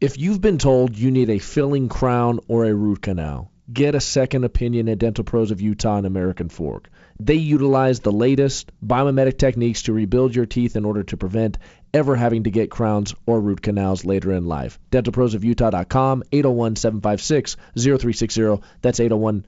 If you've been told you need a filling crown or a root canal, get a second opinion at Dental Pros of Utah and American Fork. They utilize the latest biomimetic techniques to rebuild your teeth in order to prevent ever having to get crowns or root canals later in life. DentalProsOfUtah.com, 801-756-0360. That's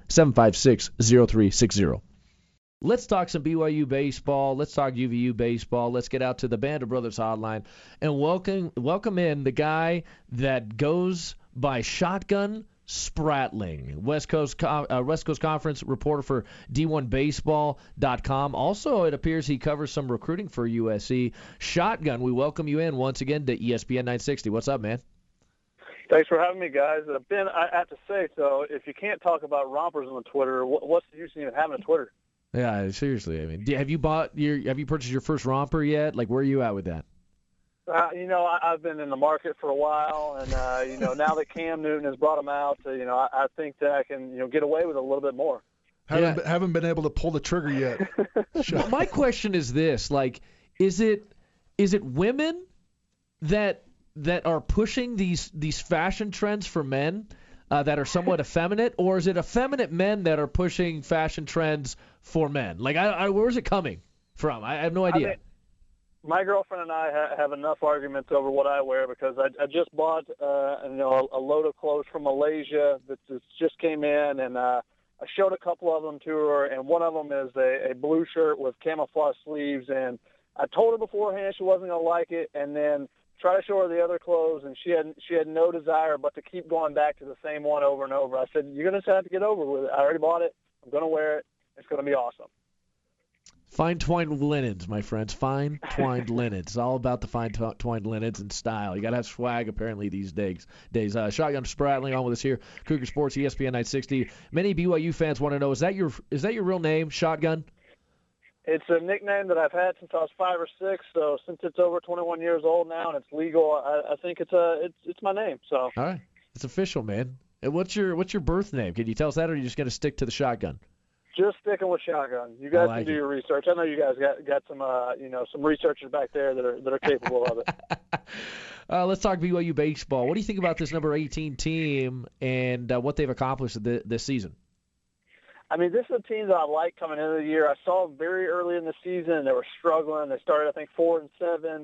801-756-0360. Let's talk some BYU baseball. Let's talk UVU baseball. Let's get out to the Band of Brothers hotline and welcome in the guy that goes by Shotgun Spratling, West Coast Conference reporter for D1Baseball.com. Also, it appears he covers some recruiting for USC. Shotgun, we welcome you in once again to ESPN 960. What's up, man? Thanks for having me, guys. Ben, I have to say, so if you can't talk about rompers on Twitter, what's the use in even having a Twitter? Yeah, seriously. I mean, have you purchased your first romper yet? Like, where are you at with that? I've been in the market for a while, and now that Cam Newton has brought them out, I think that I can get away with a little bit more. Haven't been able to pull the trigger yet. My question is this: like, is it women that are pushing these fashion trends for men that are somewhat effeminate, or is it effeminate men that are pushing fashion trends for men? Like, where's it coming from? I have no idea. My girlfriend and I have enough arguments over what I wear because I just bought a load of clothes from Malaysia that just came in, and I showed a couple of them to her, and one of them is a blue shirt with camouflage sleeves, and I told her beforehand she wasn't going to like it, and then try to show her the other clothes, and she had no desire but to keep going back to the same one over and over. I said, you're going to have to get over with it. I already bought it. I'm going to wear it. It's going to be awesome. Fine twined linens, my friends. Fine twined linens. It's all about the fine twined linens and style. You got to have swag, apparently, these days. Shotgun Spratling on with us here. Cougar Sports, ESPN 960. Many BYU fans want to know, is that your real name, Shotgun? It's a nickname that I've had since I was 5 or 6. So since it's over 21 years old now and it's legal, I think it's my name. So all right, it's official, man. And what's your birth name? Can you tell us that, or are you just going to stick to the Shotgun? Just sticking with Shotgun. You guys can do your research. I know you guys got some some researchers back there that are capable of it. Let's talk BYU baseball. What do you think about this number 18 team and what they've accomplished this season? I mean, this is a team that I like coming into the year. I saw them very early in the season. They were struggling. They started, I think, 4-7.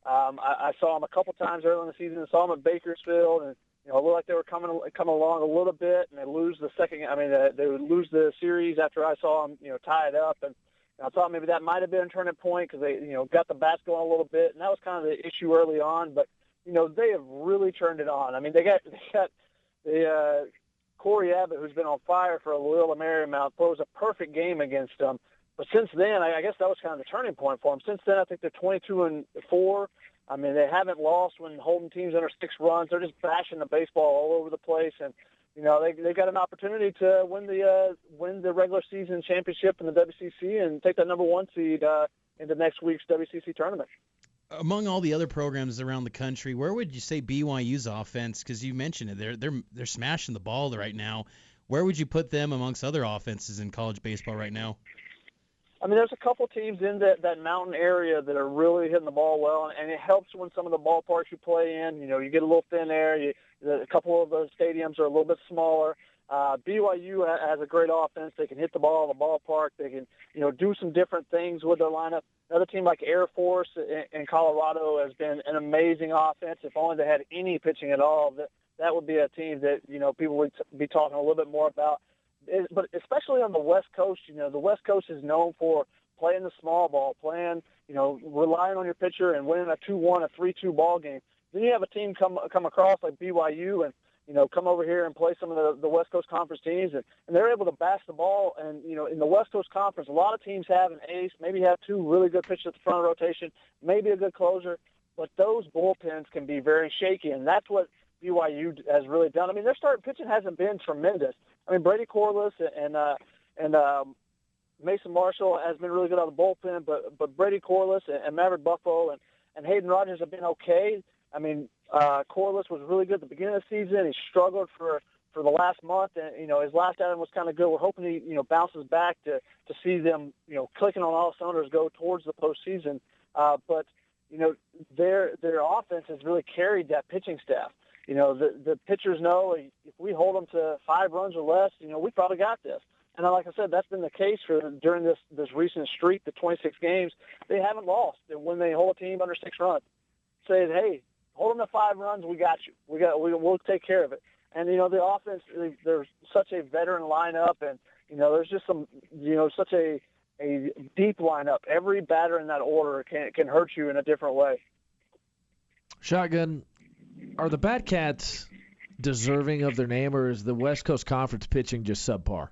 I saw them a couple times early in the season. I saw them at Bakersfield, and it looked like they were coming along a little bit, and they lose the second. I mean, they would lose the series after I saw them, tie it up, and I thought maybe that might have been a turning point because they, got the bats going a little bit, and that was kind of the issue early on. But they have really turned it on. I mean, they got the Corey Abbott, who's been on fire for Loyola Marymount, throws a perfect game against them. But since then, I guess that was kind of the turning point for them. Since then, I think they're 22-4. I mean, they haven't lost when holding teams under 6 runs. They're just bashing the baseball all over the place, and they got an opportunity to win the regular season championship in the WCC and take that number 1 seed into next week's WCC tournament. Among all the other programs around the country, where would you say BYU's offense? Because you mentioned it, they're smashing the ball right now. Where would you put them amongst other offenses in college baseball right now? I mean, there's a couple teams in that mountain area that are really hitting the ball well, and it helps when some of the ballparks you play in, you get a little thin air. A couple of those stadiums are a little bit smaller. BYU has a great offense. They can hit the ball in the ballpark. They can, do some different things with their lineup. Another team like Air Force in Colorado has been an amazing offense. If only they had any pitching at all, that would be a team that, people would be talking a little bit more about. But especially on the West Coast, the West Coast is known for playing the small ball, relying on your pitcher and winning a 2-1, a 3-2 ball game. Then you have a team come across like BYU and, come over here and play some of the West Coast Conference teams, and they're able to bash the ball. And, in the West Coast Conference, a lot of teams have an ace, maybe have 2 really good pitchers at the front of the rotation, maybe a good closer, but those bullpens can be very shaky, and that's what BYU has really done. I mean, their starting pitching hasn't been tremendous. I mean, Brady Corliss and Mason Marshall has been really good on the bullpen, but Brady Corliss and Maverick Buffalo and Hayden Rogers have been okay. I mean, Corliss was really good at the beginning of the season. He struggled for the last month, and his last outing was kind of good. We're hoping he bounces back to see them clicking on all cylinders go towards the postseason. But their offense has really carried that pitching staff. the pitchers know if we hold them to 5 runs or less, we probably got this. And like I said, that's been the case during this recent streak, the 26 games. They haven't lost. And when they hold a team under 6 runs, say, hey, hold them to 5 runs, we got you. We'll take care of it. And the offense, there's such a veteran lineup, and there's just such a deep lineup. Every batter in that order can hurt you in a different way. Shotgun, are the Batcats deserving of their name, or is the West Coast Conference pitching just subpar?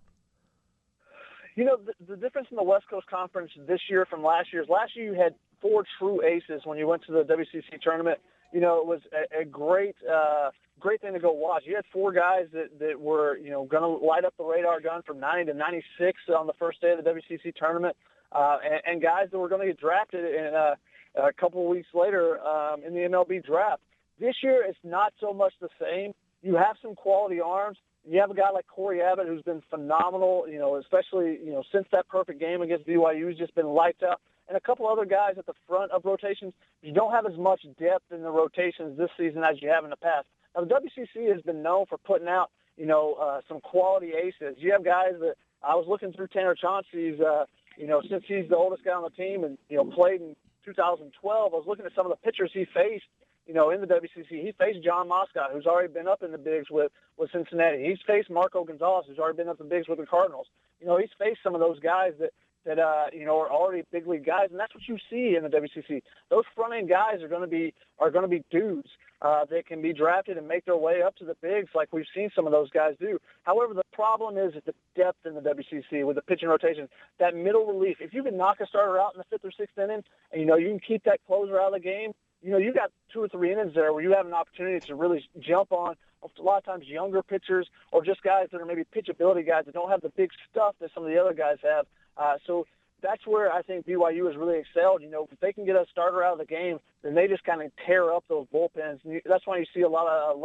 The difference in the West Coast Conference this year from last year is last year you had 4 true aces when you went to the WCC tournament. It was a great thing to go watch. You had 4 guys that were, going to light up the radar gun from 90 to 96 on the first day of the WCC tournament, and guys that were going to get drafted in a couple of weeks later in the MLB draft. This year, it's not so much the same. You have some quality arms. You have a guy like Corey Abbott who's been phenomenal, especially, since that perfect game against BYU. He's just been lights out. And a couple other guys at the front of rotations. You don't have as much depth in the rotations this season as you have in the past. Now, the WCC has been known for putting out, some quality aces. You have guys that I was looking through Tanner Chauncey's, since he's the oldest guy on the team and, played in 2012, I was looking at some of the pitchers he faced, in the WCC. He faced John Moscott, who's already been up in the bigs with Cincinnati. He's faced Marco Gonzalez, who's already been up in the bigs with the Cardinals. He's faced some of those guys that are already big league guys, and that's what you see in the WCC. Those front end guys are going to be dudes that can be drafted and make their way up to the bigs, like we've seen some of those guys do. However, the problem is the depth in the WCC with the pitching rotation. That middle relief. If you can knock a starter out in the 5th or 6th inning, and you can keep that closer out of the game, you got 2 or 3 innings there where you have an opportunity to really jump on a lot of times younger pitchers or just guys that are maybe pitchability guys that don't have the big stuff that some of the other guys have. So that's where I think BYU has really excelled. If they can get a starter out of the game, then they just kind of tear up those bullpens. And that's why you see a lot of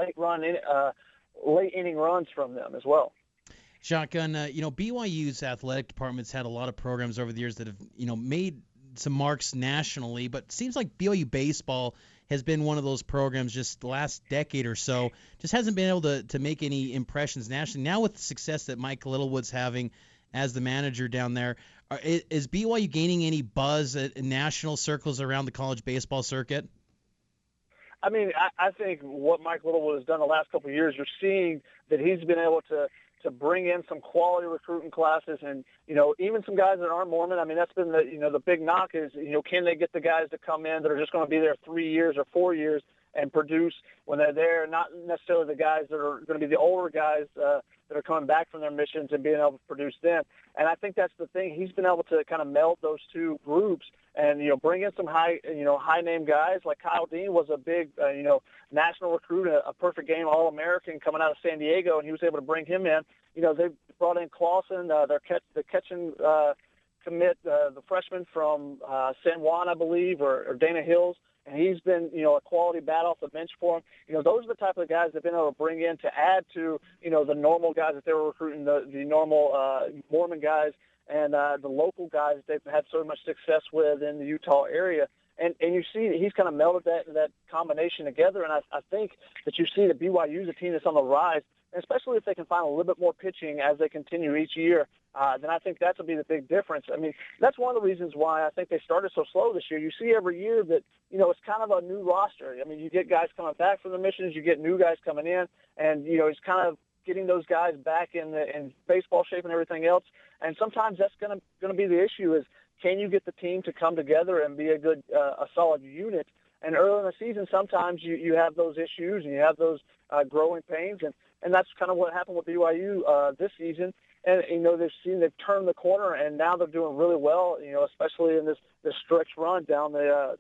late inning runs from them as well. Shotgun, BYU's athletic department's had a lot of programs over the years that have, made some marks nationally, but it seems like BYU baseball has been one of those programs just the last decade or so, just hasn't been able to make any impressions nationally. Now with the success that Mike Littlewood's having as the manager down there, is BYU gaining any buzz in national circles around the college baseball circuit? I mean, I think what Mike Littlewood has done the last couple of years, you're seeing that he's been able to bring in some quality recruiting classes and, even some guys that aren't Mormon. I mean, that's been the big knock is, can they get the guys to come in that are just going to be there 3 years or 4 years and produce when they're there, not necessarily the guys that are going to be the older guys that are coming back from their missions and being able to produce them. And I think that's the thing. He's been able to kind of meld those two groups and, bring in some high-name guys. Like Kyle Dean was a big, national recruit, a perfect game All-American coming out of San Diego, and he was able to bring him in. They brought in Clausen, the catching commit, the freshman from San Juan, I believe, or Dana Hills. And he's been, a quality bat off the bench for him. Those are the type of guys they've been able to bring in to add to, the normal guys that they were recruiting, the normal Mormon guys and the local guys they've had so much success with in the Utah area. And you see that he's kind of melded that combination together. And I think that you see that BYU is a team that's on the rise, especially if they can find a little bit more pitching as they continue each year. Then I think that will be the big difference. I mean, that's one of the reasons why I think they started so slow this year. You see every year that, it's kind of a new roster. I mean, you get guys coming back from the missions, you get new guys coming in, and, it's kind of getting those guys back in baseball shape and everything else. And sometimes that's going to be the issue is, can you get the team to come together and be a solid unit? And early in the season, sometimes you have those issues and you have those growing pains, and that's kind of what happened with BYU this season. And they've turned the corner, and now they're doing really well. Especially in this stretch run down the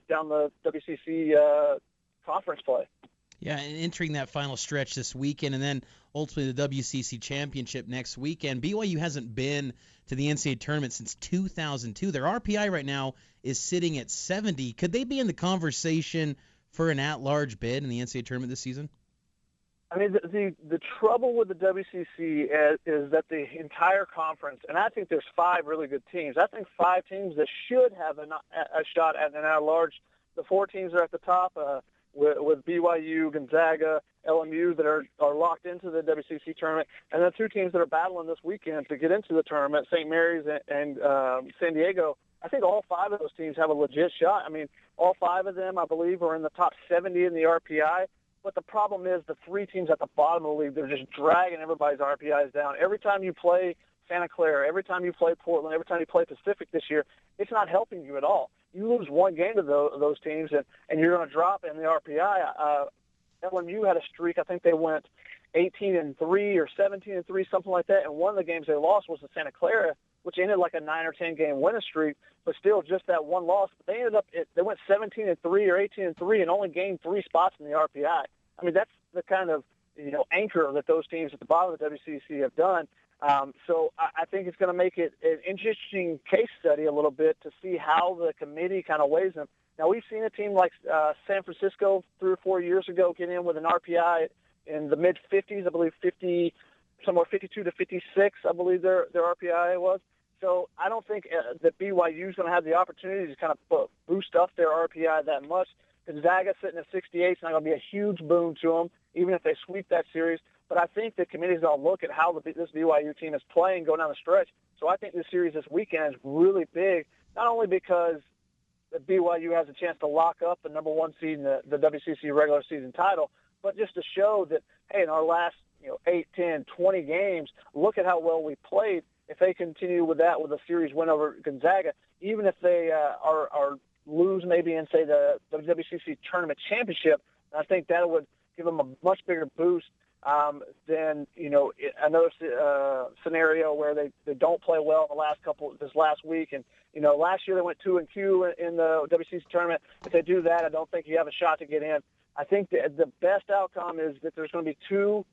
WCC conference play. Yeah, and entering that final stretch this weekend, and then ultimately the WCC championship next weekend. BYU hasn't been to the NCAA tournament since 2002. Their RPI right now is sitting at 70. Could they be in the conversation for an at-large bid in the NCAA tournament this season? I mean, the trouble with the WCC is that the entire conference, and I think there's 5 really good teams. I think 5 teams that should have a shot at an at-large. The 4 teams that are at the top, with BYU, Gonzaga, LMU that are locked into the WCC tournament, and then two teams that are battling this weekend to get into the tournament, St. Mary's and San Diego. I think all five of those teams have a legit shot. I mean, all five of them, I believe, are in the top 70 in the RPI. But the problem is the three teams at the bottom of the league, they're just dragging everybody's RPIs down. Every time you play Santa Clara, every time you play Portland, every time you play Pacific this year, it's not helping you at all. You lose one game to those teams, and you're going to drop in the RPI. LMU had a streak. I think they went 18-3 or 17-3, something like that. And one of the games they lost was to Santa Clara, which ended like a 9 or 10 game winning streak, but still just that one loss. But they went 17-3 or 18-3 and only gained 3 spots in the RPI. I mean, that's the kind of anchor that those teams at the bottom of the WCC have done. So I think it's going to make it an interesting case study a little bit to see how the committee kind of weighs them. Now, we've seen a team like San Francisco 3 or 4 years ago get in with an RPI in the mid-50s, I believe somewhere 52 to 56, I believe their RPI was. So I don't think that BYU is going to have the opportunity to kind of boost up their RPI that much. Gonzaga sitting at 68 is not going to be a huge boon to them, even if they sweep that series. But I think the committee is going to look at how this BYU team is playing going down the stretch. So I think this series this weekend is really big, not only because BYU has a chance to lock up the number 1 seed in the WCC regular season title, but just to show that, hey, in our last 8, 10, 20 games, look at how well we played. If they continue with that with a series win over Gonzaga, even if they are lose maybe in, say, the WCC tournament championship, I think that would give them a much bigger boost than another scenario where they don't play well in this last week. And last year they went 2-2 in the WCC tournament. If they do that, I don't think you have a shot to get in. I think the best outcome is that there's going to be 2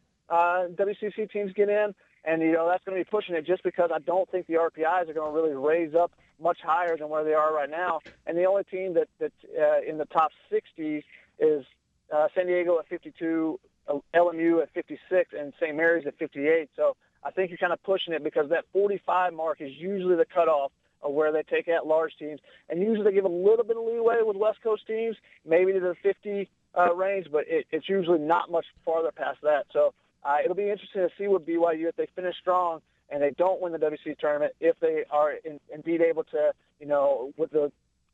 WCC teams get in, and that's going to be pushing it just because I don't think the RPIs are going to really raise up much higher than where they are right now. And the only team that's in the top 60 is San Diego at 52, LMU at 56, and St. Mary's at 58. So I think you're kind of pushing it because that 45 mark is usually the cutoff of where they take at large teams. And usually they give a little bit of leeway with West Coast teams, maybe to the 50 range, but it's usually not much farther past that. So it'll be interesting to see with BYU if they finish strong and they don't win the WCC tournament, if they are indeed able to, with the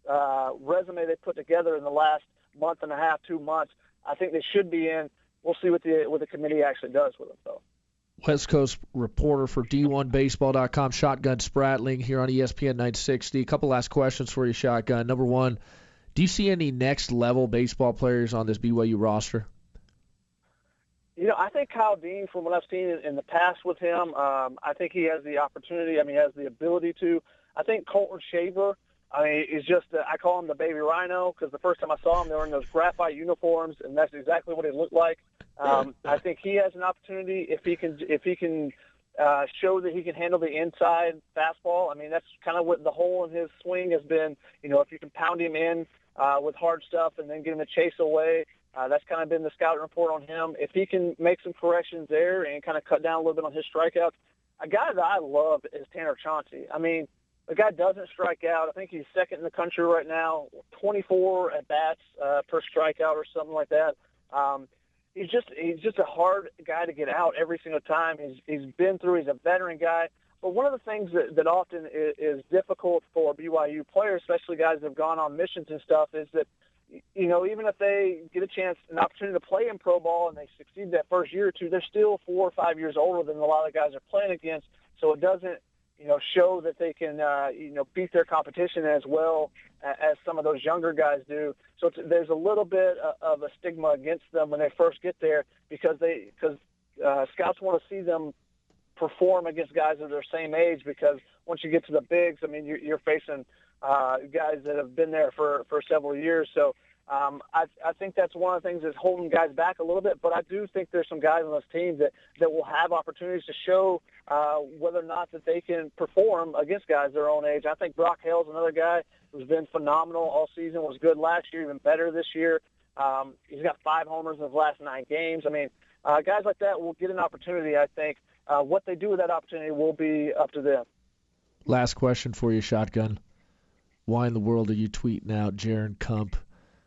resume they put together in the last month and a half, 2 months, I think they should be in. We'll see what the committee actually does with them, though. West Coast reporter for D1Baseball.com, Shotgun Spratling here on ESPN 960. A couple last questions for you, Shotgun. Number one, do you see any next-level baseball players on this BYU roster? I think Kyle Dean, from what I've seen in the past with him, I think he has the opportunity. He has the ability to. I think Colton Shaver, he's just, I call him the baby rhino because the first time I saw him, they were in those graphite uniforms, and that's exactly what he looked like. I think he has an opportunity if he can show that he can handle the inside fastball. That's kind of what the hole in his swing has been. If you can pound him in with hard stuff and then get him to chase away, that's kind of been the scouting report on him. If he can make some corrections there and kind of cut down a little bit on his strikeouts, a guy that I love is Tanner Chauncey. The guy doesn't strike out. I think he's second in the country right now, 24 at-bats per strikeout or something like that. He's just a hard guy to get out every single time. He's a veteran guy. But one of the things that often is difficult for BYU players, especially guys that have gone on missions and stuff, is that, even if they get an opportunity to play in pro ball and they succeed that first year or two, they're still 4 or 5 years older than a lot of the guys they're playing against. So it doesn't, show that they can, beat their competition as well as some of those younger guys do. So there's a little bit of a stigma against them when they first get there because scouts want to see them perform against guys of their same age, because once you get to the bigs, you're facing guys that have been there for several years. So I think that's one of the things that's holding guys back a little bit, but I do think there's some guys on this team that will have opportunities to show whether or not that they can perform against guys their own age. I think Brock Hale's another guy who's been phenomenal all season, was good last year, even better this year. He's got 5 homers in his last 9 games. Guys like that will get an opportunity, I think. What they do with that opportunity will be up to them. Last question for you, Shotgun. Why in the world are you tweeting out Jaron Kump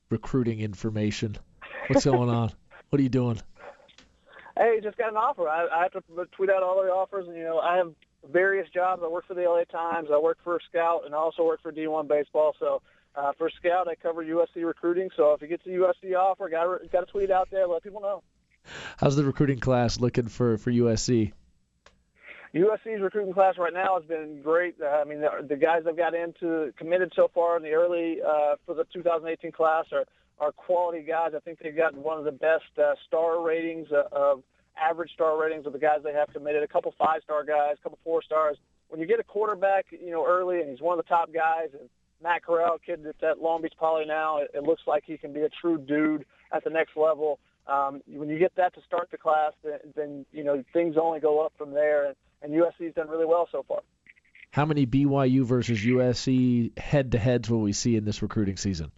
recruiting information? What's going on? What are you doing? Hey, just got an offer. I have to tweet out all the offers, and I have various jobs. I work for the LA Times. I work for Scout, and I also work for D1 Baseball. So for Scout, I cover USC recruiting. So if you get the USC offer, got to tweet out there, let people know. How's the recruiting class looking for USC? USC's recruiting class right now has been great. I mean, the guys that got committed so far in the early for the 2018 class are quality guys. I think they've gotten one of the best star ratings of average star ratings of the guys they have committed. A couple 5-star guys, a couple 4-stars. When you get a quarterback, early, and he's one of the top guys, and Matt Corral, kid that's at Long Beach Poly now, it looks like he can be a true dude at the next level. When you get that to start the class, then things only go up from there, and USC's done really well so far. How many BYU versus USC head-to-heads will we see in this recruiting season?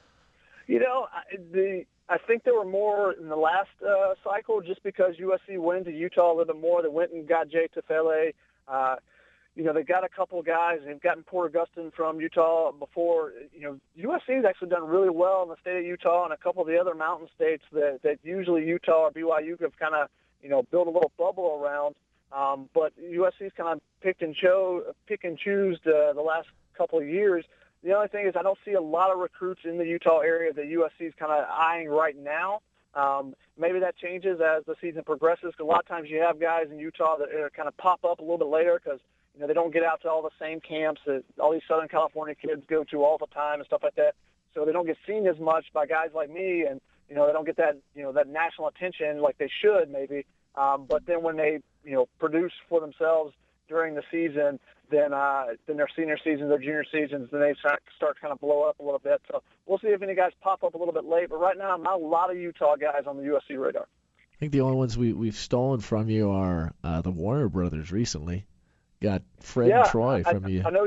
I think there were more in the last cycle just because USC went into Utah a little bit more. They went and got Jay Tufele. They got a couple of guys. They've gotten Porter Gustin from Utah before. USC's actually done really well in the state of Utah and a couple of the other mountain states that usually Utah or BYU have kind of, built a little bubble around. But USC's kind of pick and choose the last couple of years. The only thing is I don't see a lot of recruits in the Utah area that USC is kind of eyeing right now. Maybe that changes as the season progresses. Because a lot of times you have guys in Utah that kind of pop up a little bit later because they don't get out to all the same camps that all these Southern California kids go to all the time and stuff like that. So they don't get seen as much by guys like me, and they don't get that that national attention like they should maybe. But then when they produce for themselves during the season, then their senior seasons, their junior seasons, then they start to kind of blow up a little bit. So we'll see if any guys pop up a little bit late. But right now, not a lot of Utah guys on the USC radar. I think the only ones we've stolen from you are the Warner brothers recently. Got Fred and Troy from you. I know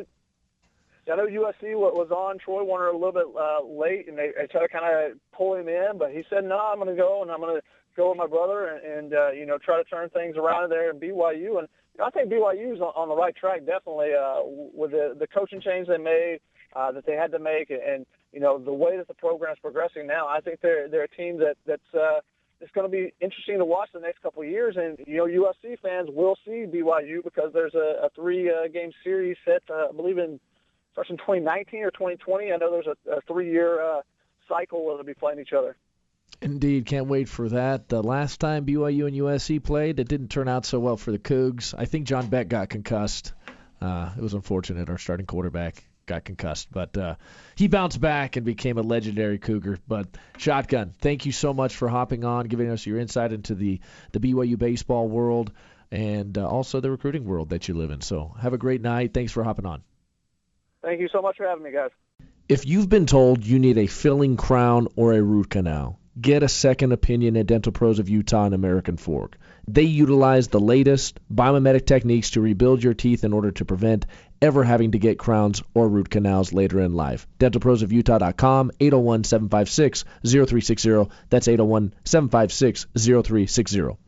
USC was on Troy Warner a little bit late, and they tried to kind of pull him in, but he said, no, I'm going to go, and I'm going to go with my brother and try to turn things around there in BYU. And I think BYU's on the right track, definitely, with the coaching change they made, that they had to make, and the way that the program's progressing now. I think they're a team that's it's going to be interesting to watch the next couple of years. And USC fans will see BYU because there's a 3-game series set, I believe starts in 2019 or 2020. I know there's a 3-year cycle where they'll be playing each other. Indeed, can't wait for that. The last time BYU and USC played, it didn't turn out so well for the Cougs. I think John Beck got concussed. It was unfortunate. Our starting quarterback got concussed, but he bounced back and became a legendary Cougar. But Shotgun, thank you so much for hopping on, giving us your insight into the BYU baseball world and also the recruiting world that you live in. So have a great night. Thanks for hopping on. Thank you so much for having me, guys. If you've been told you need a filling crown or a root canal, get a second opinion at Dental Pros of Utah and American Fork. They utilize the latest biomimetic techniques to rebuild your teeth in order to prevent ever having to get crowns or root canals later in life. DentalProsOfUtah.com, 801-756-0360. That's 801-756-0360.